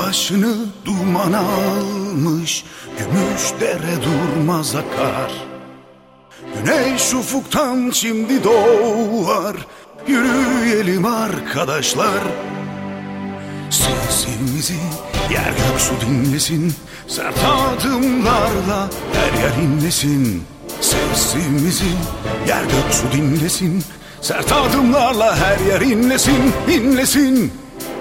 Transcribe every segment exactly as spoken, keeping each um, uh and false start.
başını duman almış, gümüş dere durmaz akar. Güneş ufuktan şimdi doğar, yürüyelim arkadaşlar. Sesimizi yer gök su dinlesin, sert adımlarla her yer inlesin. Sesimizi yer gök su dinlesin, sert adımlarla her yer inlesin, inlesin.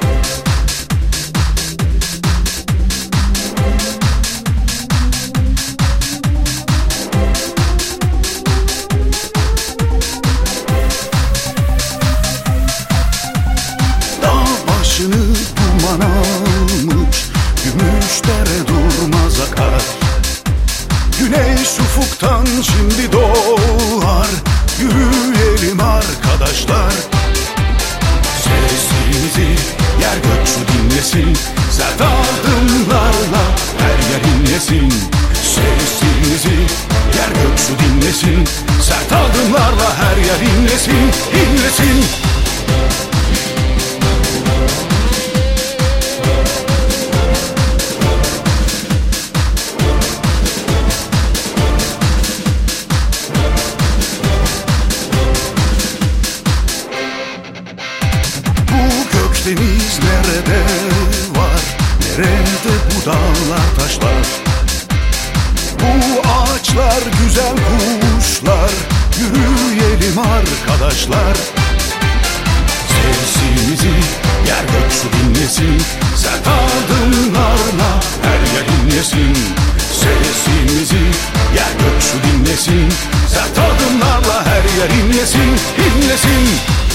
Başını duman almış, gümüş dere durmaz akar. Güneş ufuktan şimdi doğar, yürüyelim arkadaşlar. Sesimizi yer gök su dinlesin, sert adımlarla her yer inlesin. Sesimizi yer gök su dinlesin, sert adımlarla her yer inlesin, inlesin. Deniz nerede var, nerede bu dağlar taşlar, bu ağaçlar güzel kuşlar, yürüyelim arkadaşlar. Sesimizi yer gök su dinlesin, sert adımlarla her yer inlesin. Sesimizi yer gök su dinlesin, sert adımlarla her yer inlesin, inlesin.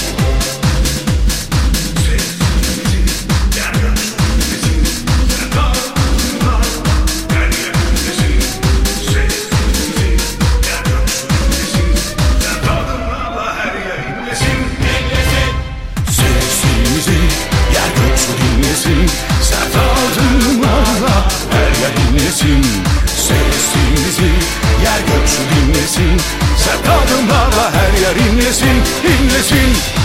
Sert adımlarla her yer inlesin. Sesimizi yer gök su dinlesin, sert adımlarla her yer inlesin, inlesin.